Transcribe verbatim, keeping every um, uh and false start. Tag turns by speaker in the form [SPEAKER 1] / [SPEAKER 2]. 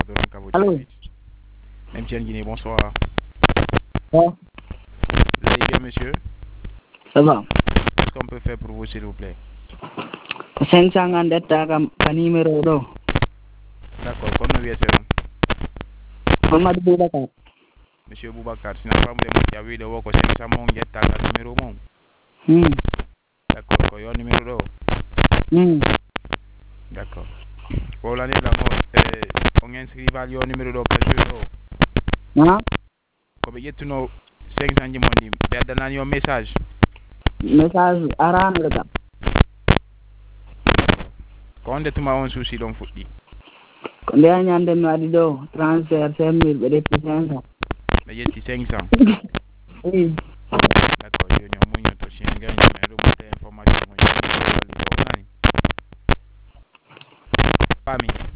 [SPEAKER 1] donc à votre
[SPEAKER 2] Allô?
[SPEAKER 1] service. Même Tien Guinée, bonsoir.
[SPEAKER 2] Ouais,
[SPEAKER 1] Vous allez bien, monsieur?
[SPEAKER 2] ça va.
[SPEAKER 1] Qu'est-ce qu'on peut faire pour vous, s'il vous plaît?
[SPEAKER 2] cinq cent cinquante kam ka numéro ɗo.
[SPEAKER 1] D'accord, comme nous vient
[SPEAKER 2] Mamadou Boubacar.
[SPEAKER 1] Monsieur Boubacar, c'est un problème qui a eu le woko cinq cents mon jet tanga numéro mon.
[SPEAKER 2] Hmm.
[SPEAKER 1] D'accord, quoi, your numéro do.
[SPEAKER 2] Hmm.
[SPEAKER 1] D'accord. Pour l'année de la mort, euh, on inscrit à your numéro do que je do.
[SPEAKER 2] Ah,
[SPEAKER 1] Comme il y a tout nos cinq cents mon dim, il y a your message.
[SPEAKER 2] message arano ɗo kam.
[SPEAKER 1] Quand on est tout on souci donc foot dit.
[SPEAKER 2] Ko nde a ñande mi waɗi ɗo transfert cinq mille ɓe ɗetti cinq cent.
[SPEAKER 1] Mais il y a cinq cents.
[SPEAKER 2] Oui.
[SPEAKER 1] D'accord, je n'ai pas de chien gagne, mais remonter information. Pas